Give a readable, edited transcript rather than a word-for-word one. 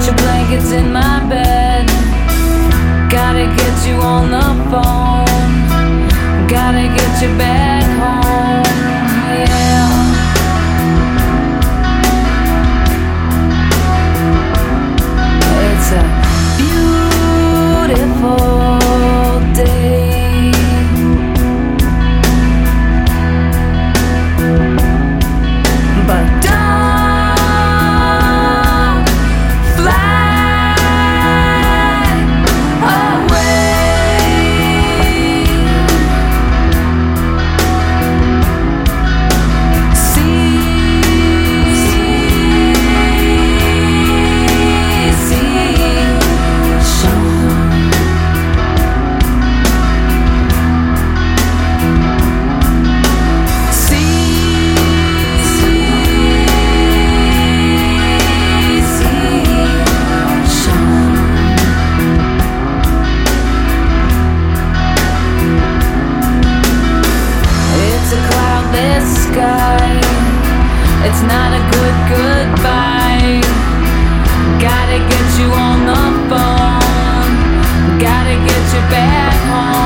Put your blankets in my bed. Gotta get you on the phone. Gotta get you back home. Yeah. It's a beautiful day. But don't fly away. See, sky. It's not a good goodbye. Gotta get you on the phone. Gotta get you back home.